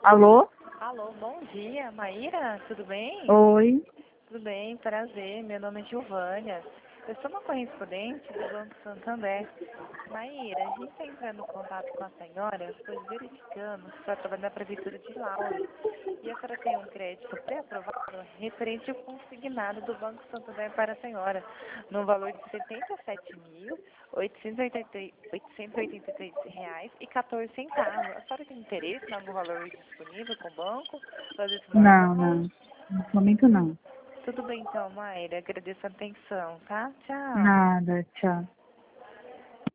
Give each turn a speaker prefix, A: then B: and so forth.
A: Alô?
B: Alô, bom dia, Maíra, tudo bem?
A: Oi.
B: Tudo bem, prazer, meu nome é Giovânia. Eu sou uma correspondente do Banco Santander. Maíra, a gente está entrando em contato com a senhora, pois verificamos que está trabalhando na Prefeitura de Lauro. E a senhora tem um crédito pré-aprovado referente ao consignado do Banco Santander para a senhora, no valor de R$ 77.883,14. A senhora tem interesse em algum valor disponível com o banco? Fazer esse
A: Não,
B: movimento?
A: não. Nesse momento não.
B: Tudo bem então, Mayra. Agradeço a atenção, tá? Tchau.
A: Nada, tchau.